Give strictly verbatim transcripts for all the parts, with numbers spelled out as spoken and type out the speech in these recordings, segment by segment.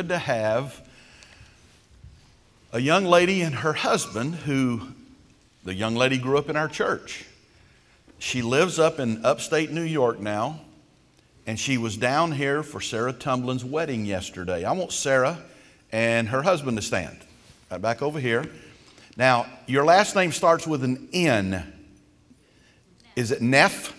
to have a young lady and her husband who, the young lady grew up in our church. She lives up in upstate New York now, and she was down here for Sarah Tumblin's wedding yesterday. I want Sarah and her husband to stand. Right back over here. Now, your last name starts with an N. Is it Neff?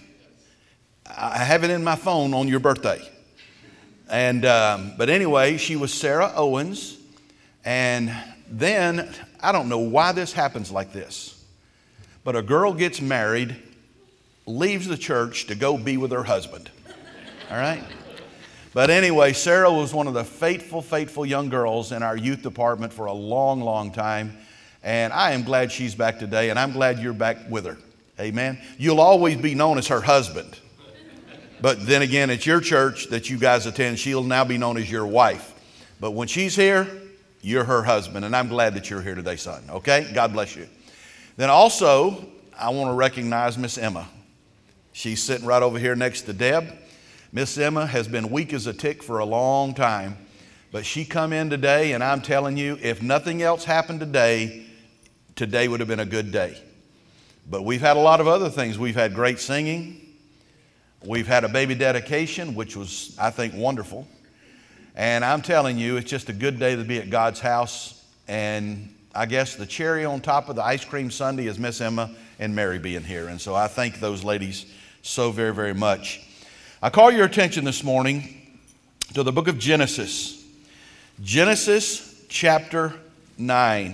I have it in my phone on your birthday. And um, but anyway, she was Sarah Owens. And then, I don't know why this happens like this, but a girl gets married, leaves the church to go be with her husband. All right? But anyway, Sarah was one of the faithful, faithful young girls in our youth department for a long, long time. And I am glad she's back today, and I'm glad you're back with her. Amen. You'll always be known as her husband. But then again, at your church that you guys attend, she'll now be known as your wife. But when she's here, you're her husband. And I'm glad that you're here today, son. Okay? God bless you. Then also, I want to recognize Miss Emma. She's sitting right over here next to Deb. Miss Emma has been weak as a tick for a long time. But she come in today, and I'm telling you, if nothing else happened today, today would have been a good day. But we've had a lot of other things. We've had great singing. We've had a baby dedication, which was, I think, wonderful. And I'm telling you, it's just a good day to be at God's house. And I guess the cherry on top of the ice cream sundae is Miss Emma and Mary being here. And so I thank those ladies so very, very much. I call your attention this morning to the book of Genesis. Genesis chapter nine.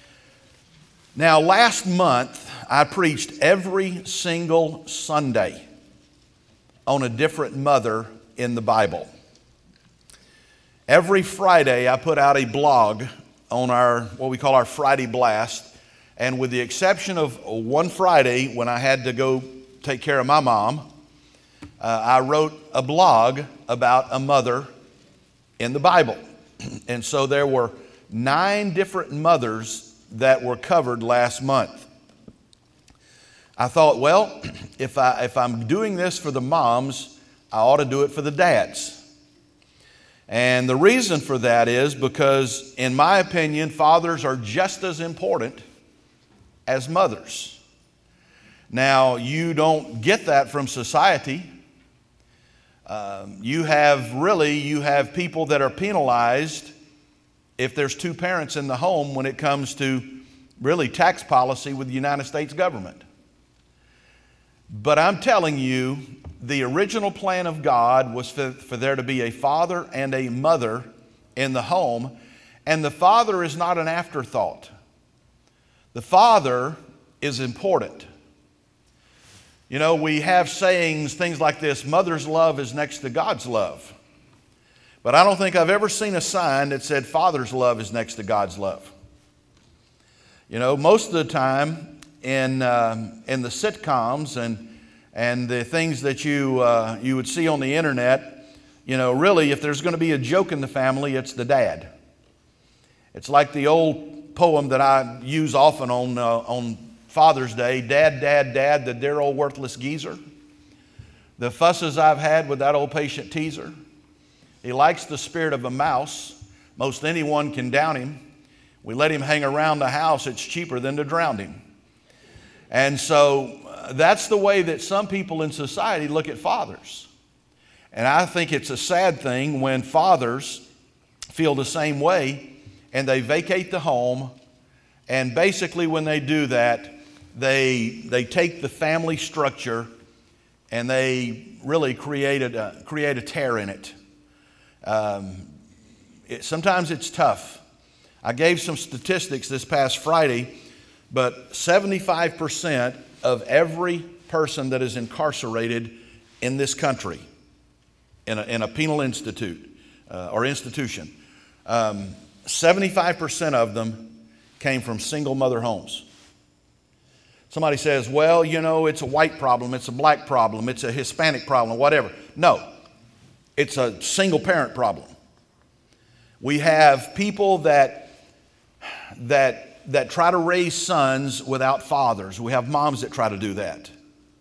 Now, last month, I preached every single Sunday on a different mother in the Bible. Every Friday, I put out a blog on our, what we call our Friday Blast. And with the exception of one Friday when I had to go take care of my mom, uh, I wrote a blog about a mother in the Bible. And so there were nine different mothers that were covered last month. I thought, well, if, I, if I'm doing this for the moms, I ought to do it for the dads. And the reason for that is because, in my opinion, fathers are just as important as mothers. Now, you don't get that from society. Um, you have really, you have people that are penalized if there's two parents in the home when it comes to really tax policy with the United States government. But I'm telling you, the original plan of God was for, for there to be a father and a mother in the home. And the father is not an afterthought. The father is important. You know, we have sayings, things like this, mother's love is next to God's love. But I don't think I've ever seen a sign that said father's love is next to God's love. You know, most of the time in um, in the sitcoms and and the things that you uh, you would see on the internet, you know, really, if there's going to be a joke in the family, it's the dad. It's like the old poem that I use often on uh, on Father's Day, Dad, Dad, Dad, the dear old worthless geezer. The fusses I've had with that old patient teaser. He likes the spirit of a mouse. Most anyone can down him. We let him hang around the house. It's cheaper than to drown him. And so uh, that's the way that some people in society look at fathers. And I think it's a sad thing when fathers feel the same way and they vacate the home. And basically when they do that, they, they take the family structure and they really create a, create a tear in it. Um, it, sometimes it's tough. I gave some statistics this past Friday, but seventy-five percent of every person that is incarcerated in this country, in a, in a penal institute uh, or institution, um, seventy-five percent of them came from single mother homes. Somebody says, well, you know, it's a white problem, it's a black problem, it's a Hispanic problem, whatever. No. It's a single parent problem. We have people that, that, that try to raise sons without fathers. We have moms that try to do that.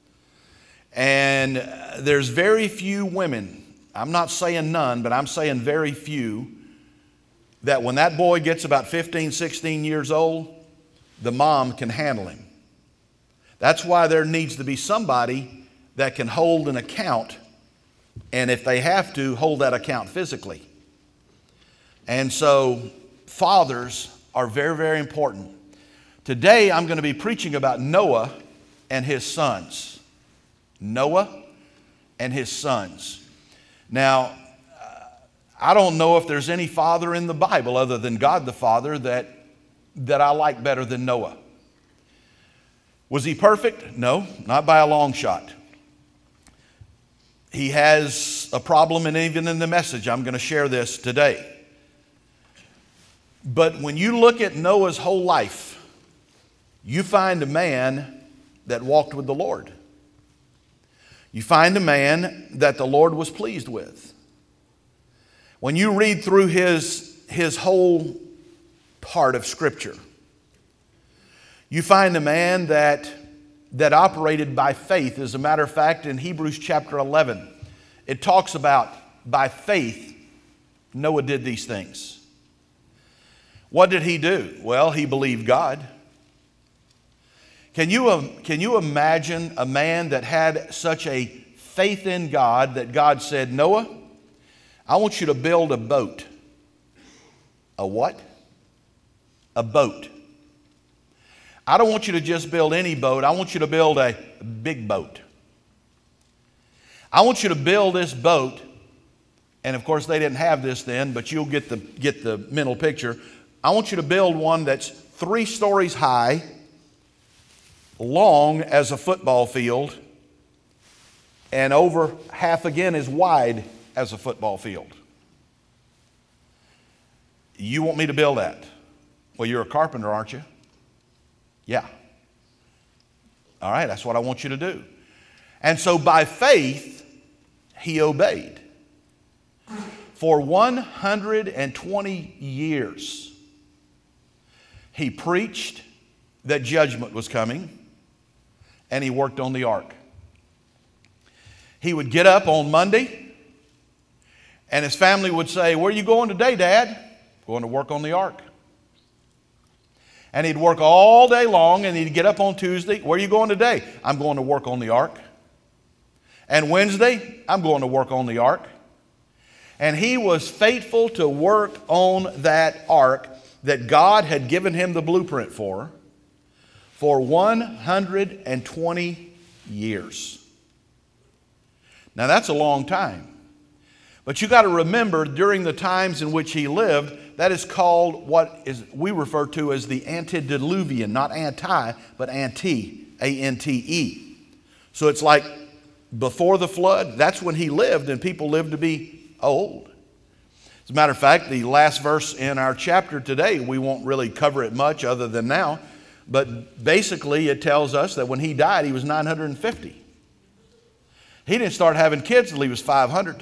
And there's very few women, I'm not saying none, but I'm saying very few, that when that boy gets about fifteen, sixteen years old, the mom can handle him. That's why there needs to be somebody that can hold an account, and if they have to, hold that account physically. And so fathers are very, very important. Today I'm going to be preaching about Noah and his sons. Noah and his sons. Now, I don't know if there's any father in the Bible other than God the Father that, that I like better than Noah. Was he perfect? No, not by a long shot. He has a problem, and even in the message, I'm going to share this today. But when you look at Noah's whole life, you find a man that walked with the Lord. You find a man that the Lord was pleased with. When you read through his, his whole part of Scripture, you find a man that, that operated by faith. As a matter of fact, in Hebrews chapter eleven, it talks about by faith, Noah did these things. What did he do? Well, he believed God. Can you, um, can you imagine a man that had such a faith in God that God said, Noah, I want you to build a boat. A what? A boat. I don't want you to just build any boat. I want you to build a big boat. I want you to build this boat. And of course, they didn't have this then, but you'll get the, get the mental picture. I want you to build one that's three stories high, long as a football field, and over half again as wide as a football field. You want me to build that? Well, you're a carpenter, aren't you? Yeah. All right, that's what I want you to do. And so by faith, he obeyed. For one hundred twenty years, he preached that judgment was coming, and he worked on the ark. He would get up on Monday, and his family would say, where are you going today, Dad? Going to work on the ark. And he'd work all day long, and he'd get up on Tuesday. Where are you going today? I'm going to work on the ark. And Wednesday, I'm going to work on the ark. And he was faithful to work on that ark that God had given him the blueprint for, for one hundred twenty years. Now that's a long time. But you got to remember, during the times in which he lived, that is called what is we refer to as the antediluvian, not anti, but ante, A N T E. So it's like before the flood, that's when he lived, and people lived to be old. As a matter of fact, the last verse in our chapter today, we won't really cover it much other than now, but basically it tells us that when he died, he was nine hundred fifty. He didn't start having kids until he was five hundred.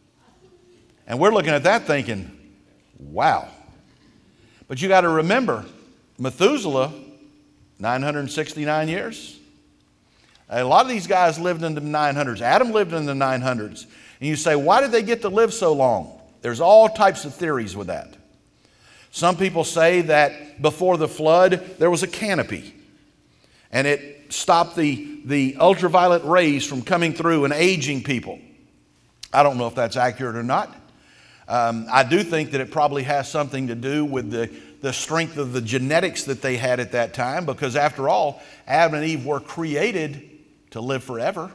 And we're looking at that thinking, wow. But you got to remember, Methuselah, nine hundred sixty-nine years. A lot of these guys lived in the nine hundreds. Adam lived in the nine hundreds. And you say, why did they get to live so long? There's all types of theories with that. Some people say that before the flood, there was a canopy. And it stopped the, the ultraviolet rays from coming through and aging people. I don't know if that's accurate or not. Um, I do think that it probably has something to do with the, the strength of the genetics that they had at that time, because after all, Adam and Eve were created to live forever.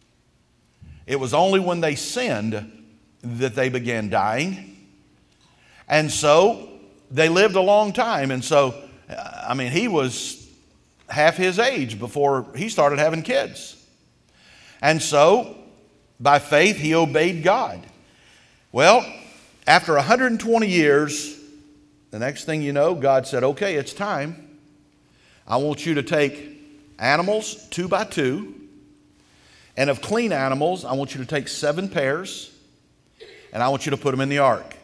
It was only when they sinned that they began dying. And so they lived a long time. And so, I mean, he was half his age before he started having kids. And so, by faith, he obeyed God. Well, after one hundred twenty years, the next thing you know, God said, okay, it's time. I want you to take animals two by two, and of clean animals, I want you to take seven pairs, and I want you to put them in the ark.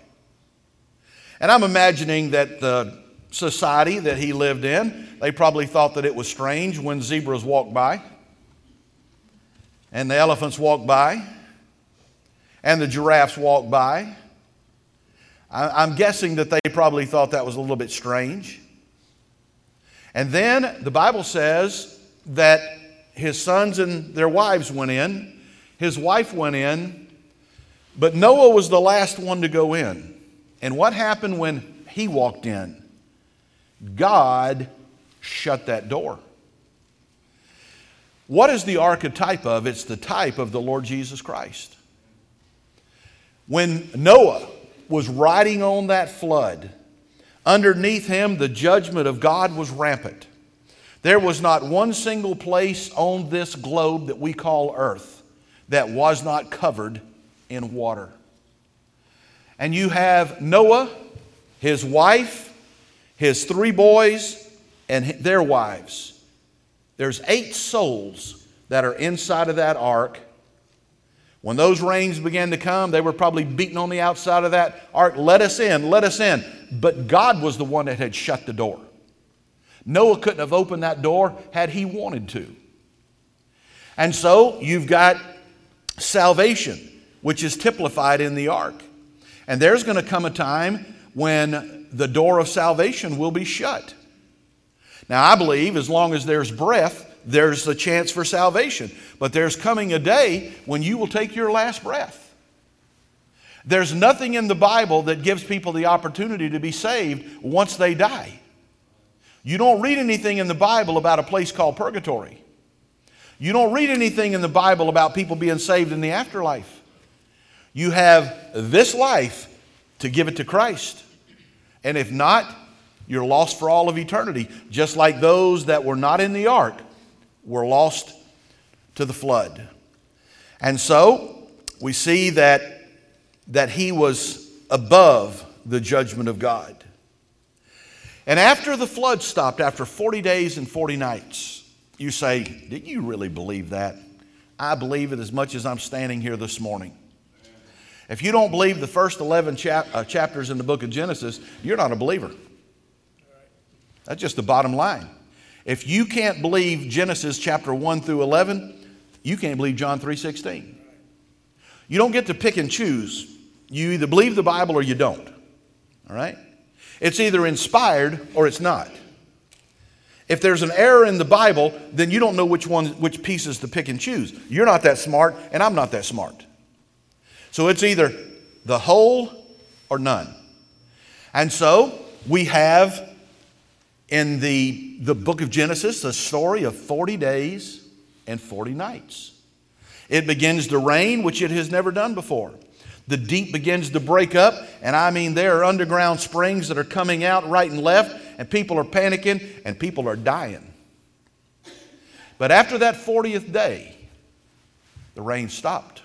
And I'm imagining that the society that he lived in, they probably thought that it was strange when zebras walked by, and the elephants walked by, and the giraffes walked by. I, I'm guessing that they probably thought that was a little bit strange. And then the Bible says that his sons and their wives went in. His wife went in. But Noah was the last one to go in. And what happened when he walked in? God shut that door. What is the ark a type of? It's the type of the Lord Jesus Christ. When Noah was riding on that flood, underneath him the judgment of God was rampant. There was not one single place on this globe that we call earth that was not covered in water. And you have Noah, his wife, his three boys, and their wives. There's eight souls that are inside of that ark. When those rains began to come, they were probably beating on the outside of that ark. Let us in, let us in. But God was the one that had shut the door. Noah couldn't have opened that door had he wanted to. And so you've got salvation, which is typified in the ark. And there's going to come a time when the door of salvation will be shut. Now, I believe as long as there's breath, there's a chance for salvation. But there's coming a day when you will take your last breath. There's nothing in the Bible that gives people the opportunity to be saved once they die. You don't read anything in the Bible about a place called purgatory. You don't read anything in the Bible about people being saved in the afterlife. You have this life to give it to Christ. And if not, you're lost for all of eternity. Just like those that were not in the ark were lost to the flood. And so we see that, that he was above the judgment of God. And after the flood stopped, after forty days and forty nights, you say, did you really believe that? I believe it as much as I'm standing here this morning. If you don't believe the first eleven chap- uh, chapters in the book of Genesis, you're not a believer. That's just the bottom line. If you can't believe Genesis chapter one through eleven, you can't believe John three sixteen. You don't get to pick and choose. You either believe the Bible or you don't. All right? It's either inspired or it's not. If there's an error in the Bible, then you don't know which one, which pieces to pick and choose. You're not that smart, and I'm not that smart. So it's either the whole or none. And so we have in the, the book of Genesis the story of forty days and forty nights. It begins to rain, which it has never done before. The deep begins to break up, and I mean there are underground springs that are coming out right and left, and people are panicking, and people are dying. But after that fortieth day, the rain stopped.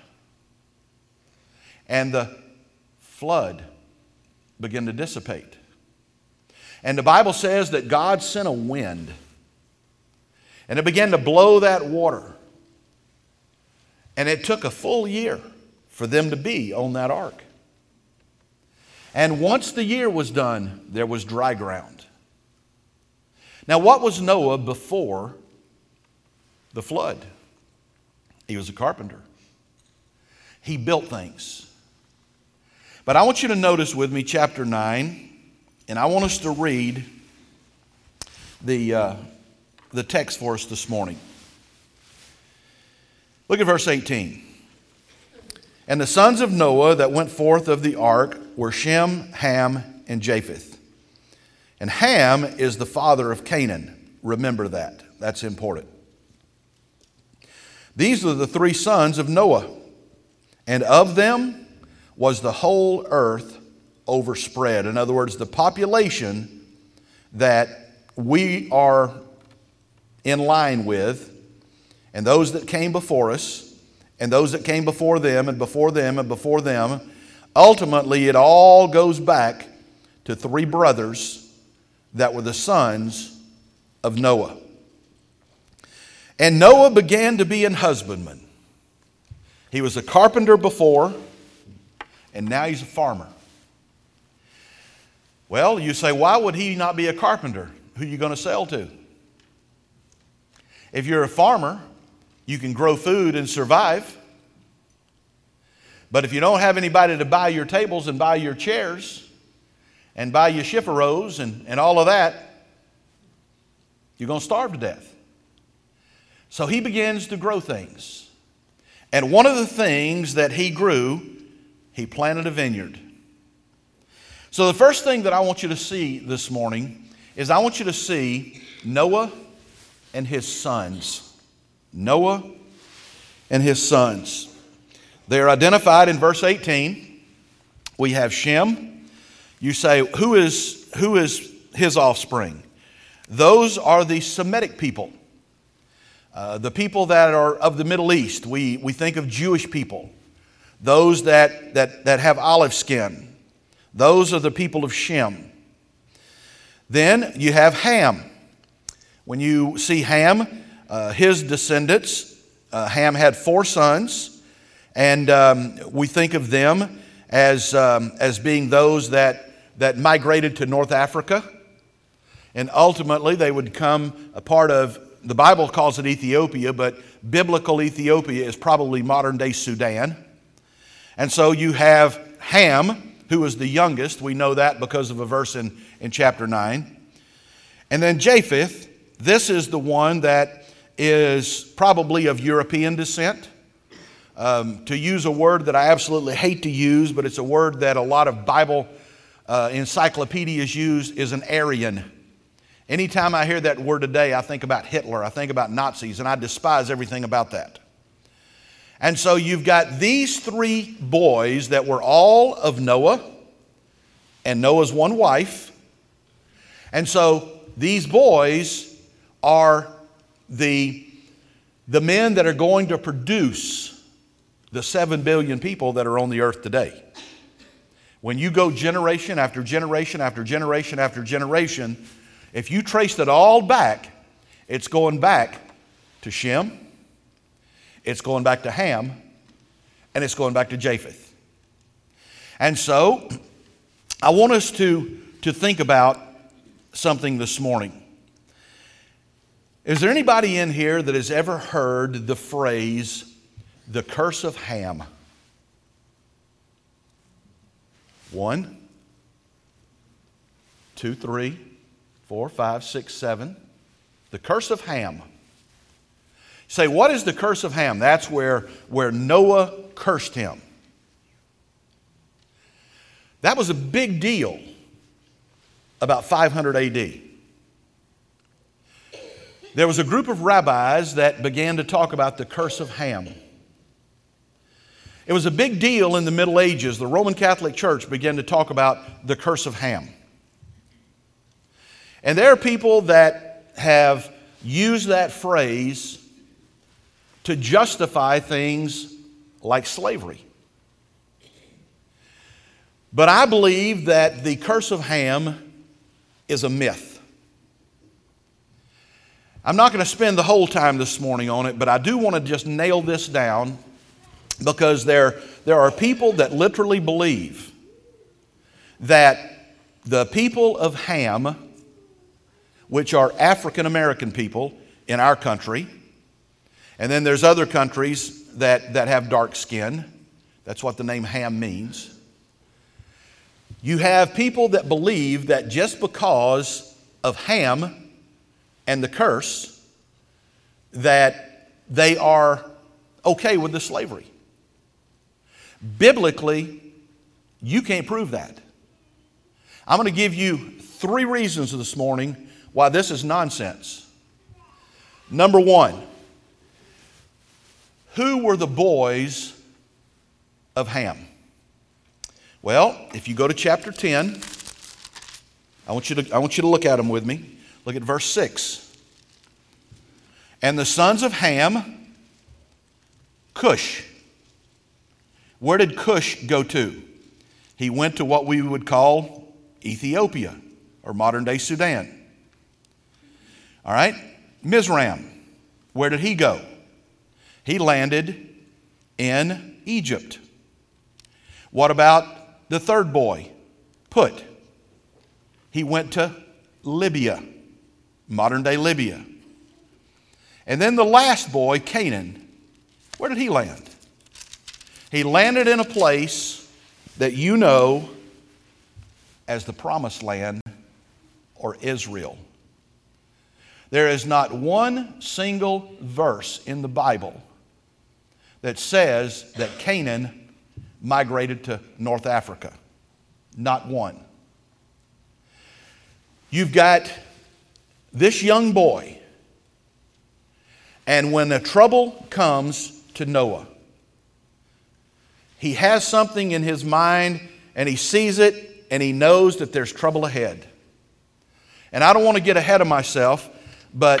And the flood began to dissipate. And the Bible says that God sent a wind. And it began to blow that water. And it took a full year for them to be on that ark. And once the year was done, there was dry ground. Now, what was Noah before the flood? He was a carpenter. He built things. But I want you to notice with me chapter nine, and I want us to read the, uh, the text for us this morning. Look at verse eighteen. And the sons of Noah that went forth of the ark were Shem, Ham, and Japheth. And Ham is the father of Canaan. Remember that. That's important. These are the three sons of Noah, and of them was the whole earth overspread. In other words, the population that we are in line with, and those that came before us, and those that came before them, and before them, and before them, ultimately it all goes back to three brothers that were the sons of Noah. And Noah began to be an husbandman. He was a carpenter before, and now he's a farmer. Well, you say, why would he not be a carpenter? Who are you going to sell to? If you're a farmer, you can grow food and survive. But if you don't have anybody to buy your tables and buy your chairs, and buy you Schifferos and, and all of that, you're going to starve to death. So he begins to grow things. And one of the things that he grew, he planted a vineyard. So the first thing that I want you to see this morning is I want you to see Noah and his sons. Noah and his sons. They are identified in verse eighteen. We have Shem. You say, who is, who is his offspring? Those are the Semitic people. Uh, the people that are of the Middle East. We, we think of Jewish people. Those that, that, that have olive skin. Those are the people of Shem. Then you have Ham. When you see Ham, uh, his descendants, uh, Ham had four sons, and um, we think of them as, um, as being those that, that migrated to North Africa. And ultimately they would become a part of, the Bible calls it Ethiopia, but biblical Ethiopia is probably modern day Sudan. And so you have Ham, who is the youngest. We know that because of a verse in, in chapter nine. And then Japheth, this is the one that is probably of European descent. Um, to use a word that I absolutely hate to use, but it's a word that a lot of Bible uh, encyclopedias use, is an Aryan. Anytime I hear that word today, I think about Hitler, I think about Nazis, and I despise everything about that. And so you've got these three boys that were all of Noah and Noah's one wife. And so these boys are the, the men that are going to produce the seven billion people that are on the earth today. When you go generation after generation after generation after generation, if you traced it all back, it's going back to Shem, it's going back to Ham, and it's going back to Japheth. And so, I want us to, to think about something this morning. Is there anybody in here that has ever heard the phrase, the curse of Ham? One, two, three, four, five, six, seven. The curse of Ham. Say, what is the curse of Ham? That's where, where Noah cursed him. That was a big deal about five hundred A D. There was a group of rabbis that began to talk about the curse of Ham. It was a big deal in the Middle Ages. The Roman Catholic Church began to talk about the curse of Ham. And there are people that have used that phrase to justify things like slavery. But I believe that the curse of Ham is a myth. I'm not going to spend the whole time this morning on it, but I do want to just nail this down, because there, there are people that literally believe that the people of Ham, which are African American people in our country, and then there's other countries that, that have dark skin. That's what the name Ham means. You have people that believe that just because of Ham and the curse, that they are okay with the slavery. Biblically, you can't prove that. I'm going to give you three reasons this morning why this is nonsense. Number one, who were the boys of Ham? Well, if you go to chapter ten, I want you to, I want you to look at them with me. Look at verse six. And the sons of Ham, Cush. Where did Cush go to? He went to what we would call Ethiopia, or modern day Sudan. All right? Mizraim. Where did he go? He landed in Egypt. What about the third boy, Put? He went to Libya, modern day Libya. And then the last boy, Canaan, where did he land? He landed in a place that you know as the promised land or Israel. There is not one single verse in the Bible that says that Canaan migrated to North Africa. Not one. You've got this young boy, and when the trouble comes to Noah, he has something in his mind, and he sees it, and he knows that there's trouble ahead. And I don't want to get ahead of myself, but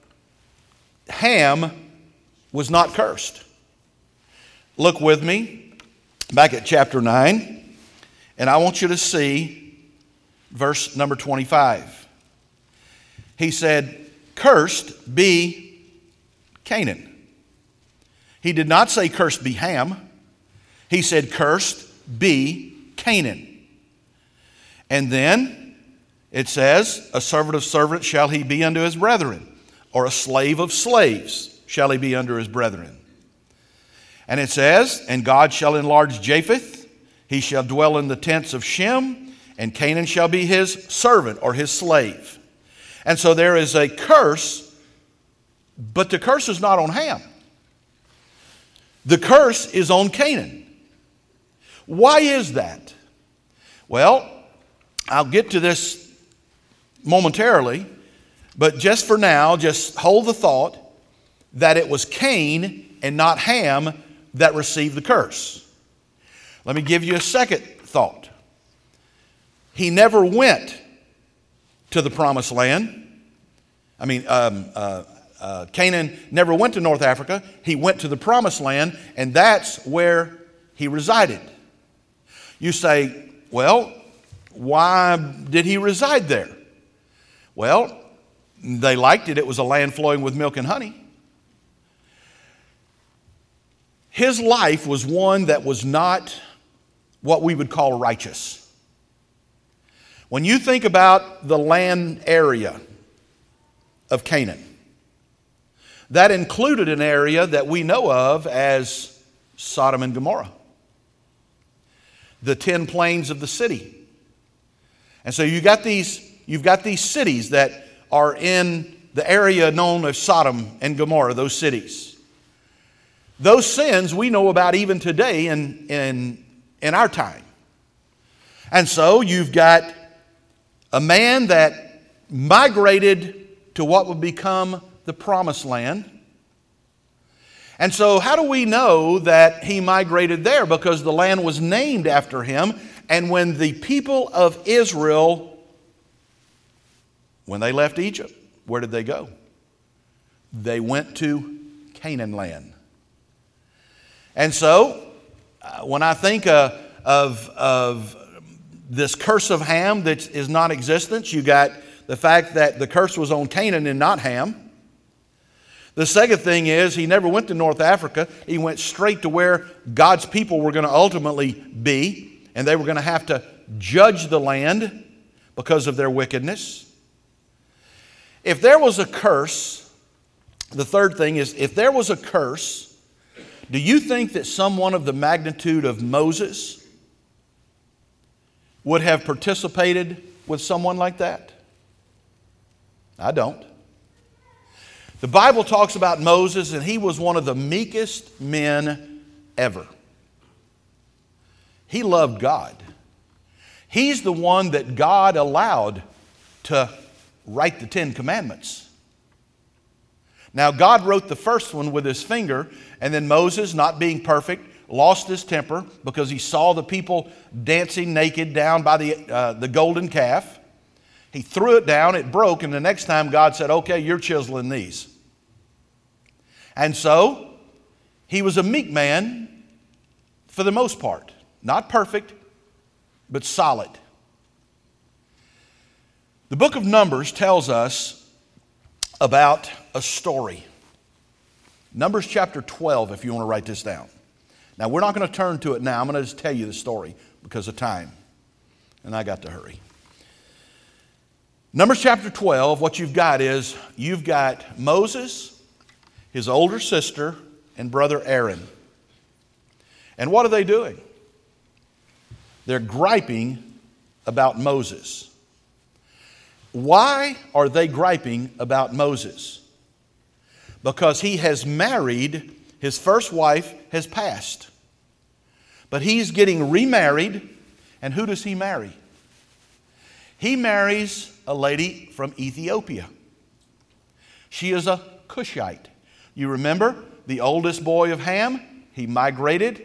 Ham was not cursed. Look with me back at chapter nine, and I want you to see verse number twenty-five. He said, "Cursed be Canaan." He did not say, "Cursed be Ham." He said, "Cursed be Canaan." And then it says, "A servant of servants shall he be unto his brethren, or a slave of slaves shall he be unto his brethren." And it says, "And God shall enlarge Japheth, he shall dwell in the tents of Shem, and Canaan shall be his servant," or his slave. And so there is a curse, but the curse is not on Ham. The curse is on Canaan. Why is that? Well, I'll get to this momentarily, but just for now, just hold the thought that it was Cain and not Ham that received the curse. Let me give you a second thought. He never went to the promised land. I mean, um, uh, uh, Canaan never went to North Africa. He went to the promised land, and that's where he resided. You say, well, why did he reside there? Well, they liked it. It was a land flowing with milk and honey. His life was one that was not what we would call righteous. When you think about the land area of Canaan, that included an area that we know of as Sodom and Gomorrah, the ten plains of the city. And so you got these, you've got these cities that are in the area known as Sodom and Gomorrah, those cities. Those sins we know about even today in, in, in our time. And so you've got a man that migrated to what would become the promised land. And so how do we know that he migrated there? Because the land was named after him. And when the people of Israel, when they left Egypt, where did they go? They went to Canaan land. And so uh, when I think uh, of, of this curse of Ham that is non-existent, you got the fact that the curse was on Canaan and not Ham. The second thing is he never went to North Africa. He went straight to where God's people were going to ultimately be, and they were going to have to judge the land because of their wickedness. If there was a curse, the third thing is, if there was a curse, do you think that someone of the magnitude of Moses would have participated with someone like that? I don't. The Bible talks about Moses, and he was one of the meekest men ever. He loved God. He's the one that God allowed to write the Ten Commandments. Now, God wrote the first one with his finger, and then Moses, not being perfect, lost his temper because he saw the people dancing naked down by the, uh, the golden calf. He threw it down, it broke, and the next time God said, okay, you're chiseling these. And so, he was a meek man for the most part. Not perfect, but solid. The book of Numbers tells us about a story. Numbers chapter twelve, if you want to write this down. Now, we're not going to turn to it now. I'm going to just tell you the story because of time. And I got to hurry. Numbers chapter twelve, what you've got is, you've got Moses, his older sister, and brother Aaron. And what are they doing? They're griping about Moses. Why are they griping about Moses? Because he has married, his first wife has passed. But he's getting remarried, and who does he marry? He marries a lady from Ethiopia. She is a Cushite. You remember the oldest boy of Ham? He migrated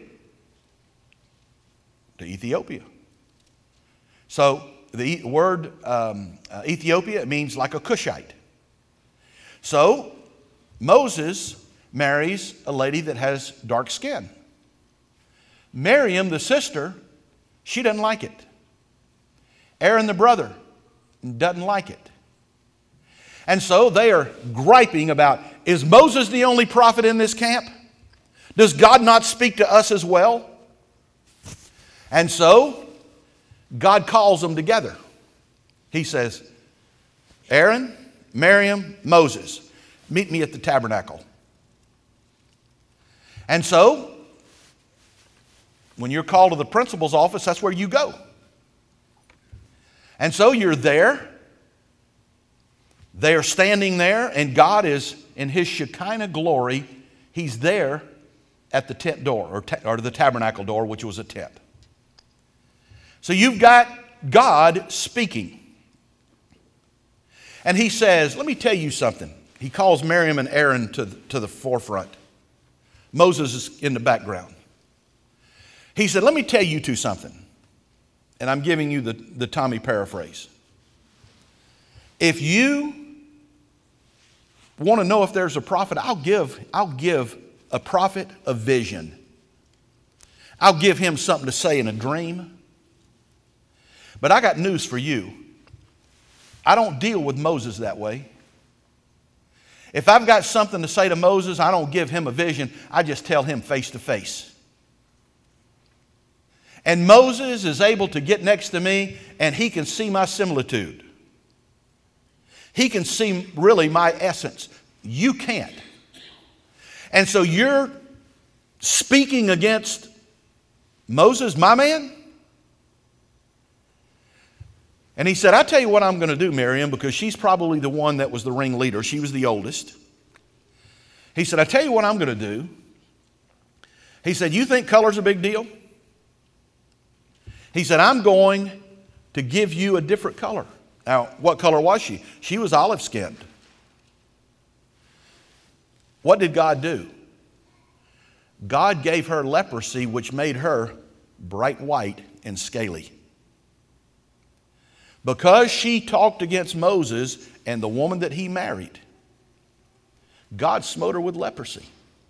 to Ethiopia. So the word um, uh, Ethiopia means like a Cushite. So Moses marries a lady that has dark skin. Miriam, the sister, she doesn't like it. Aaron, the brother, doesn't like it. And so they are griping about, is Moses the only prophet in this camp? Does God not speak to us as well? And so God calls them together. He says, Aaron, Miriam, Moses, meet me at the tabernacle. And so, when you're called to the principal's office, that's where you go. And so you're there. They are standing there, and God is in His Shekinah glory. He's there at the tent door, or, ta- or the tabernacle door, which was a tent. So you've got God speaking. And He says, let me tell you something. He calls Miriam and Aaron to the, to the forefront. Moses is in the background. He said, let me tell you two something. And I'm giving you the, the Tommy paraphrase. If you want to know if there's a prophet, I'll give, I'll give a prophet a vision. I'll give him something to say in a dream. But I got news for you. I don't deal with Moses that way. If I've got something to say to Moses, I don't give him a vision. I just tell him face to face. And Moses is able to get next to me, and he can see my similitude. He can see really my essence. You can't. And so you're speaking against Moses, my man? And he said, I tell you what I'm going to do, Miriam, because she's probably the one that was the ringleader. She was the oldest. He said, I tell you what I'm going to do. He said, you think color's a big deal? He said, I'm going to give you a different color. Now, what color was she? She was olive-skinned. What did God do? God gave her leprosy, which made her bright white and scaly. Because she talked against Moses and the woman that he married, God smote her with leprosy.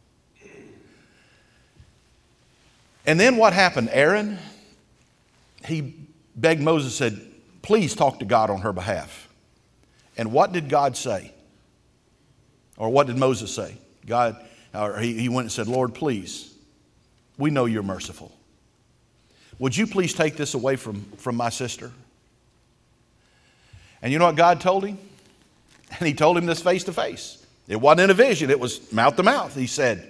And then what happened? Aaron, he begged Moses, said, please talk to God on her behalf. And what did God say? Or what did Moses say? God, or he, he went and said, Lord, please, we know you're merciful. Would you please take this away from, from my sister? And you know what God told him? And he told him this face to face. It wasn't in a vision, it was mouth to mouth. He said,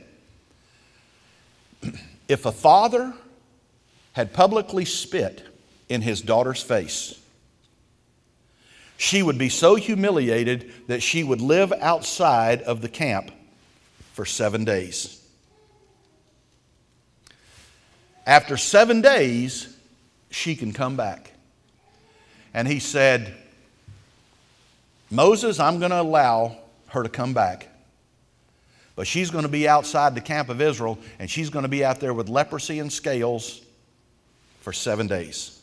if a father had publicly spit in his daughter's face, she would be so humiliated that she would live outside of the camp for seven days. After seven days, she can come back. And he said, Moses, I'm going to allow her to come back. But she's going to be outside the camp of Israel, and she's going to be out there with leprosy and scales for seven days.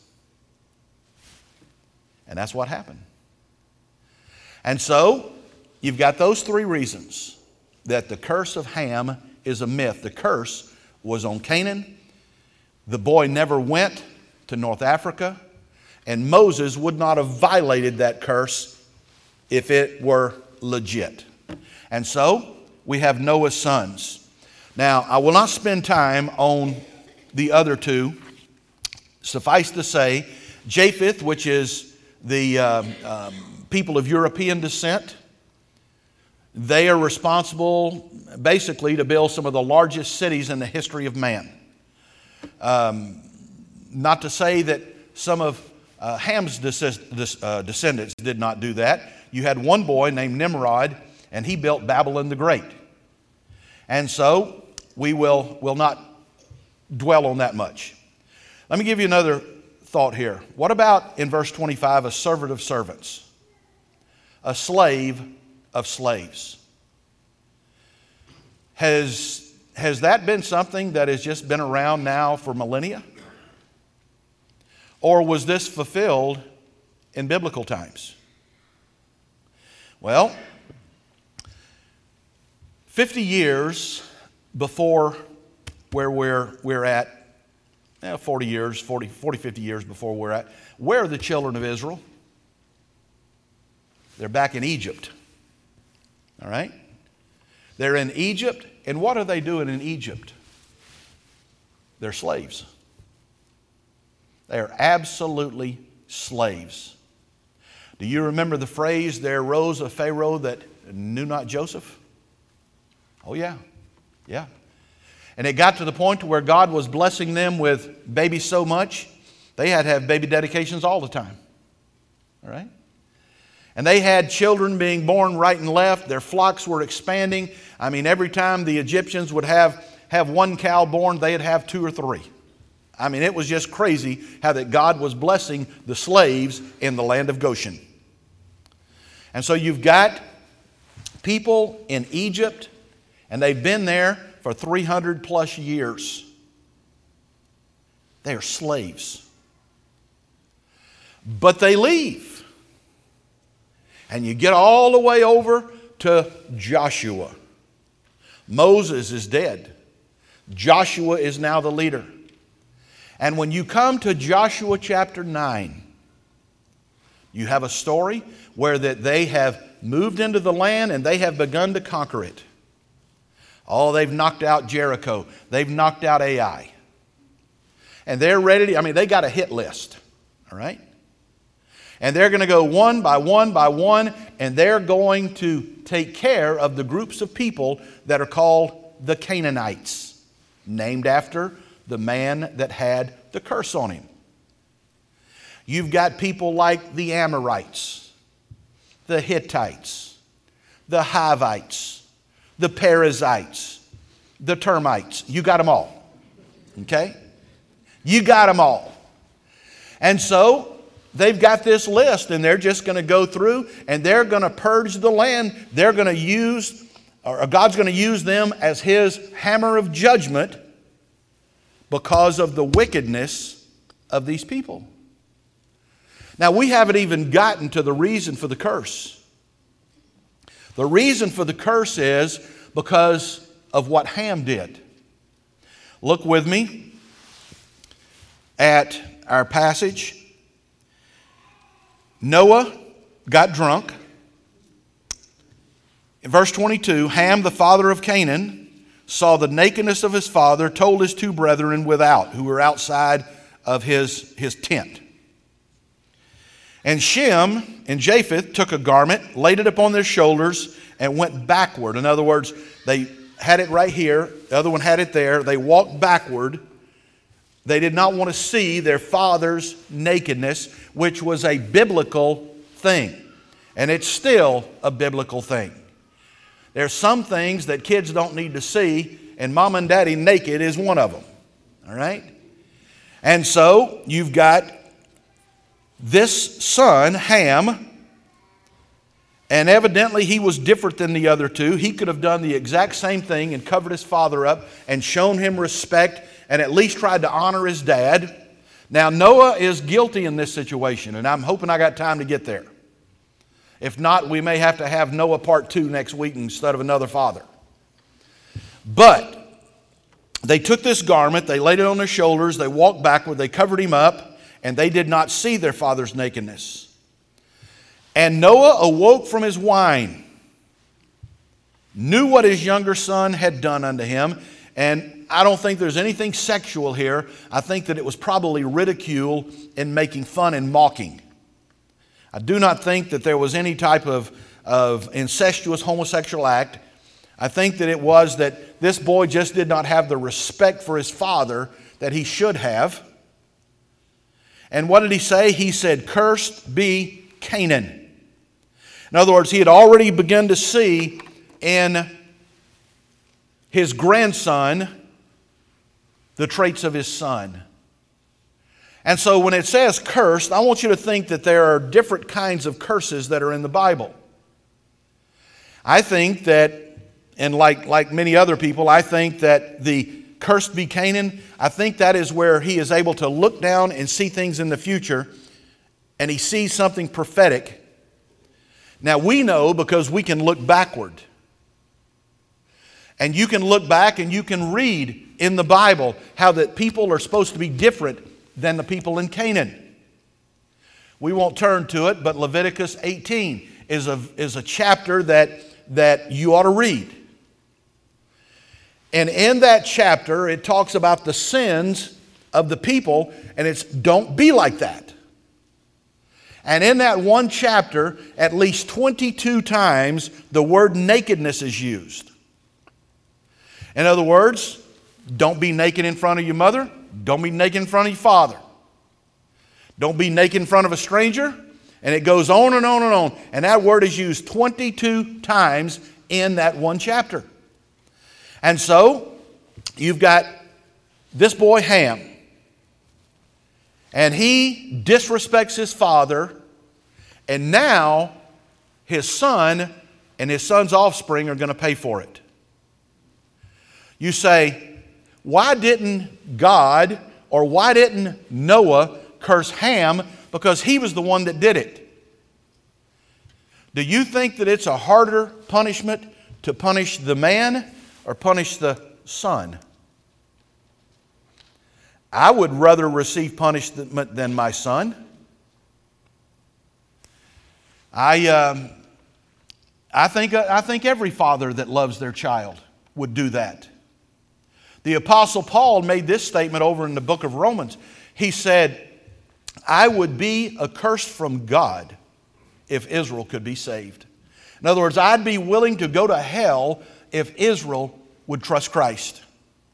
And that's what happened. And so, you've got those three reasons that the curse of Ham is a myth. The curse was on Canaan. The boy never went to North Africa. And Moses would not have violated that curse if it were legit. And so, we have Noah's sons. Now, I will not spend time on the other two. Suffice to say, Japheth, which is the uh, um, people of European descent, they are responsible basically to build some of the largest cities in the history of man. Um, not to say that some of Uh, Ham's descend- uh, descendants did not do that. You had one boy named Nimrod, and he built Babylon the Great. And so we will, will not dwell on that much. Let me give you another thought here. What about in verse twenty-five, a servant of servants, a slave of slaves? Has, has that been something that has just been around now for millennia? Or was this fulfilled in biblical times? Well, fifty years before where we're, we're at, eh, forty years, forty, forty, fifty years before we're at, where are the children of Israel? They're back in Egypt. All right? They're in Egypt, and what are they doing in Egypt? They're slaves. They are absolutely slaves. Do you remember the phrase, there arose a Pharaoh that knew not Joseph? Oh yeah, yeah. And it got to the point to where God was blessing them with babies so much, they had to have baby dedications all the time. All right? And they had children being born right and left. Their flocks were expanding. I mean, every time the Egyptians would have, have one cow born, they'd have two or three. I mean, it was just crazy how that God was blessing the slaves in the land of Goshen. And so you've got people in Egypt, and they've been there for three hundred plus years. They are slaves. But they leave. And you get all the way over to Joshua. Moses is dead. Joshua is now the leader. And when you come to Joshua chapter nine, you have a story where that they have moved into the land and they have begun to conquer it. Oh, they've knocked out Jericho. They've knocked out Ai. And they're ready to, I mean, they got a hit list. All right? And they're going to go one by one by one, and they're going to take care of the groups of people that are called the Canaanites, named after the man that had the curse on him. You've got people like the Amorites, the Hittites, the Hivites, the Perizzites, the Termites. You got them all. Okay? You got them all. And so they've got this list, and they're just going to go through and they're going to purge the land. They're going to use, or God's going to use them as His hammer of judgment because of the wickedness of these people. Now, we haven't even gotten to the reason for the curse. The reason for the curse is because of what Ham did. Look with me at our passage. Noah got drunk. In verse twenty-two, Ham, the father of Canaan, saw the nakedness of his father, told his two brethren without, who were outside of his, his tent. And Shem and Japheth took a garment, laid it upon their shoulders, and went backward. In other words, they had it right here, the other one had it there. They walked backward. They did not want to see their father's nakedness, which was a biblical thing. And it's still a biblical thing. There's some things that kids don't need to see, and mom and daddy naked is one of them. All right? And so you've got this son, Ham, and evidently he was different than the other two. He could have done the exact same thing and covered his father up and shown him respect and at least tried to honor his dad. Now, Noah is guilty in this situation, and I'm hoping I got time to get there. If not, we may have to have Noah part two next week instead of another father. But they took this garment, they laid it on their shoulders, they walked backward, they covered him up, and they did not see their father's nakedness. And Noah awoke from his wine, knew what his younger son had done unto him, and I don't think there's anything sexual here. I think that it was probably ridicule and making fun and mocking. I do not think that there was any type of, of incestuous homosexual act. I think that it was that this boy just did not have the respect for his father that he should have. And what did he say? He said, "Cursed be Canaan." In other words, he had already begun to see in his grandson the traits of his son. And so when it says cursed, I want you to think that there are different kinds of curses that are in the Bible. I think that, and like, like many other people, I think that the "cursed be Canaan," I think that is where he is able to look down and see things in the future, and he sees something prophetic. Now we know because we can look backward. And you can look back and you can read in the Bible how that people are supposed to be different than the people in Canaan. We won't turn to it, but Leviticus eighteen is a, is a chapter that, that you ought to read. And in that chapter, it talks about the sins of the people, and it's don't be like that. And in that one chapter, at least twenty-two times, the word nakedness is used. In other words, don't be naked in front of your mother. Don't be naked in front of your father. Don't be naked in front of a stranger. And it goes on and on and on. And that word is used twenty-two times in that one chapter. And so, you've got this boy Ham. And he disrespects his father. And now, his son and his son's offspring are going to pay for it. You say, why didn't God or why didn't Noah curse Ham? Because he was the one that did it. Do you think that it's a harder punishment to punish the man or punish the son? I would rather receive punishment than my son. I, um, I think, I think every father that loves their child would do that. The Apostle Paul made this statement over in the book of Romans. He said, "I would be accursed from God if Israel could be saved." In other words, I'd be willing to go to hell if Israel would trust Christ.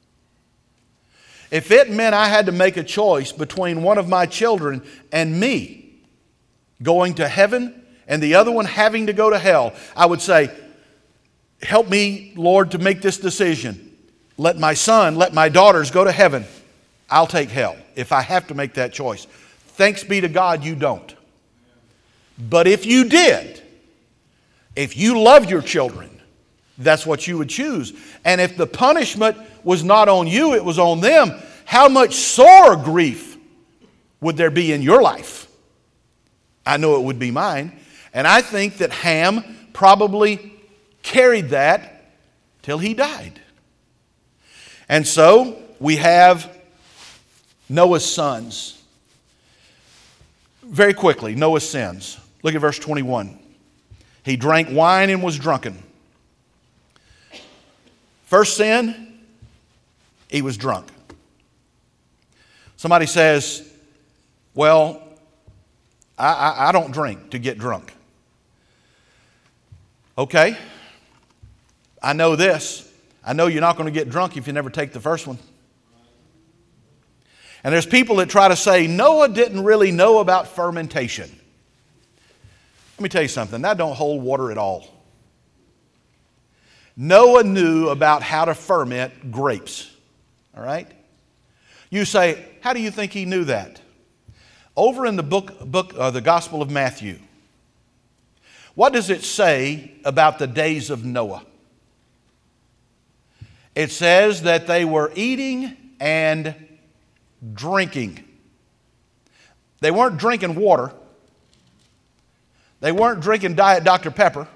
If it meant I had to make a choice between one of my children and me going to heaven and the other one having to go to hell, I would say, help me, Lord, to make this decision. Let my son, let my daughters go to heaven. I'll take hell if I have to make that choice. Thanks be to God you don't. But if you did, if you love your children, that's what you would choose. And if the punishment was not on you, it was on them, how much sore grief would there be in your life? I know it would be mine. And I think that Ham probably carried that till he died. And so we have Noah's sons. Very quickly, Noah's sins. Look at verse twenty-one. He drank wine and was drunken. First sin, he was drunk. Somebody says, well, I, I, I don't drink to get drunk. Okay, I know this. I know you're not going to get drunk if you never take the first one. And there's people that try to say, Noah didn't really know about fermentation. Let me tell you something, that don't hold water at all. Noah knew about how to ferment grapes. All right? You say, how do you think he knew that? Over in the book, book uh, the Gospel of Matthew, what does it say about the days of Noah? It says that they were eating and drinking. They weren't drinking water. They weren't drinking Diet Doctor Pepper.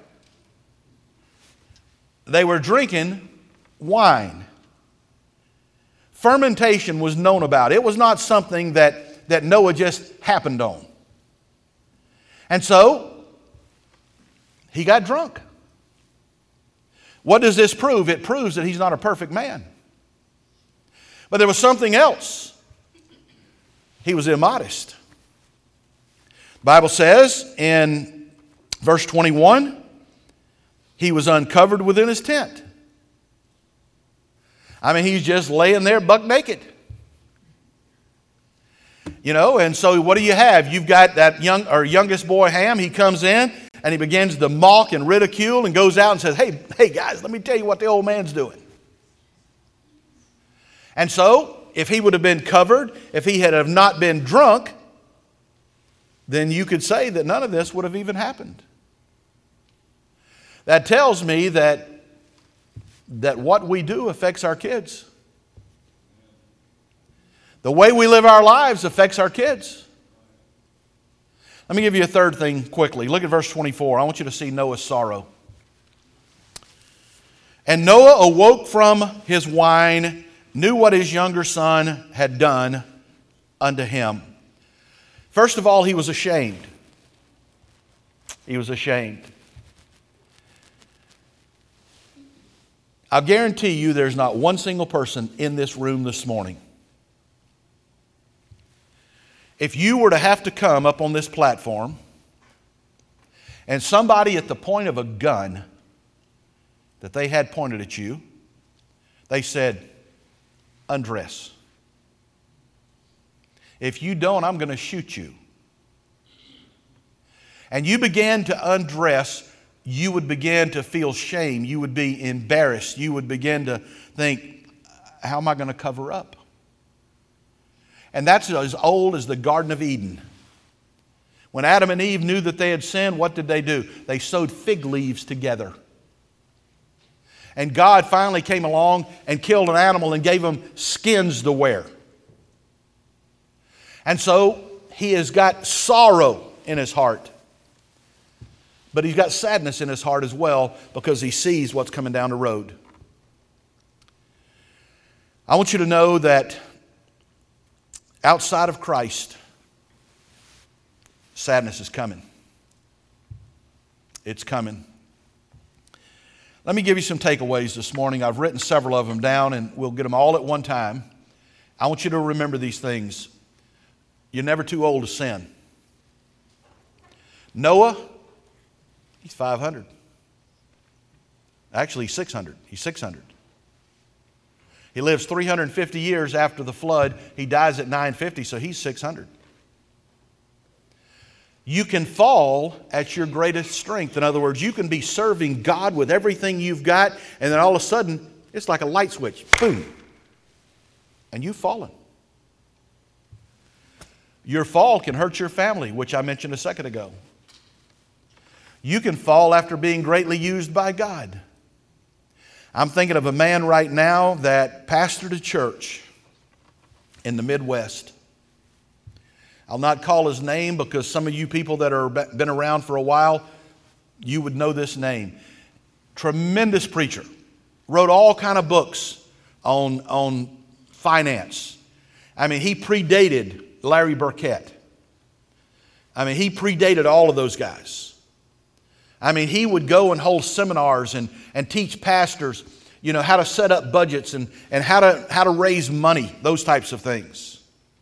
They were drinking wine. Fermentation was known about. It was not something that, that Noah just happened on. And so, he got drunk. What does this prove? It proves that he's not a perfect man. But there was something else. He was immodest. The Bible says in verse twenty-one, he was uncovered within his tent. I mean, he's just laying there buck naked. You know, and so what do you have? You've got that young or youngest boy, Ham. He comes in and he begins to mock and ridicule and goes out and says, hey, hey guys, let me tell you what the old man's doing. And so, if he would have been covered, if he had have not been drunk, then you could say that none of this would have even happened. That tells me that, that what we do affects our kids. The way we live our lives affects our kids. Let me give you a third thing quickly. Look at verse twenty-four. I want you to see Noah's sorrow. And Noah awoke from his wine, knew what his younger son had done unto him. First of all, he was ashamed. He was ashamed. I'll guarantee you there's not one single person in this room this morning. If you were to have to come up on this platform and somebody at the point of a gun that they had pointed at you, they said, undress. If you don't, I'm going to shoot you. And you began to undress, you would begin to feel shame. You would be embarrassed. You would begin to think, how am I going to cover up? And that's as old as the Garden of Eden. When Adam and Eve knew that they had sinned, what did they do? They sewed fig leaves together. And God finally came along and killed an animal and gave them skins to wear. And so he has got sorrow in his heart. But he's got sadness in his heart as well because he sees what's coming down the road. I want you to know that outside of Christ, sadness is coming. It's coming. Let me give you some takeaways this morning. I've written several of them down and we'll get them all at one time. I want you to remember these things. You're never too old to sin. Noah, he's five hundred. Actually, he's six hundred. He's six hundred. He lives three hundred fifty years after the flood. He dies at nine fifty, so he's six hundred. You can fall at your greatest strength. In other words, you can be serving God with everything you've got, and then all of a sudden, it's like a light switch. Boom. And you've fallen. Your fall can hurt your family, which I mentioned a second ago. You can fall after being greatly used by God. I'm thinking of a man right now that pastored a church in the Midwest. I'll not call his name because some of you people that have been around for a while, you would know this name. Tremendous preacher. Wrote all kind of books on, on finance. I mean, he predated Larry Burkett. I mean, he predated all of those guys. I mean, he would go and hold seminars and, and teach pastors, you know, how to set up budgets and, and how to, how to raise money, those types of things.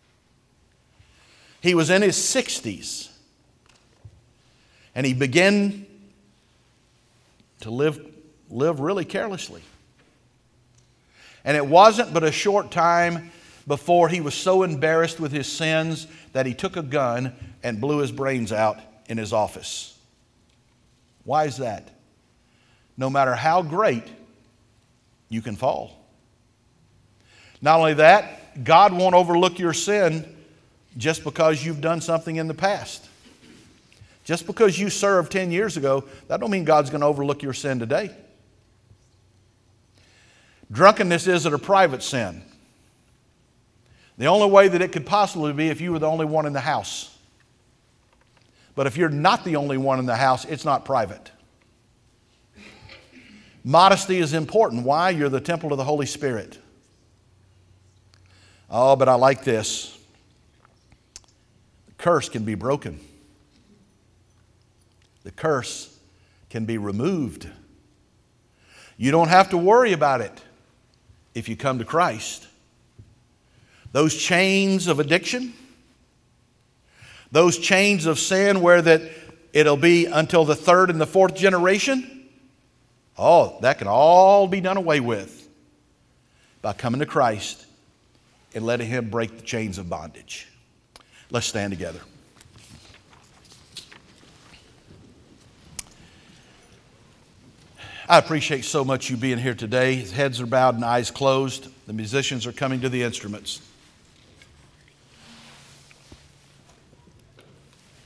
He was in his sixties and he began to live, live really carelessly. And it wasn't but a short time before he was so embarrassed with his sins that he took a gun and blew his brains out in his office. Why is that? No matter how great, you can fall. Not only that, God won't overlook your sin just because you've done something in the past. Just because you served ten years ago, that don't mean God's going to overlook your sin today. Drunkenness isn't a private sin. The only way that it could possibly be if you were the only one in the house. But if you're not the only one in the house, it's not private. Modesty is important. Why? You're the temple of the Holy Spirit. Oh, but I like this. The curse can be broken. The curse can be removed. You don't have to worry about it if you come to Christ. Those chains of addiction, those chains of sin where that it'll be until the third and the fourth generation, oh, that can all be done away with by coming to Christ and letting Him break the chains of bondage. Let's stand together. I appreciate so much you being here today. Heads are bowed and eyes closed. The musicians are coming to the instruments.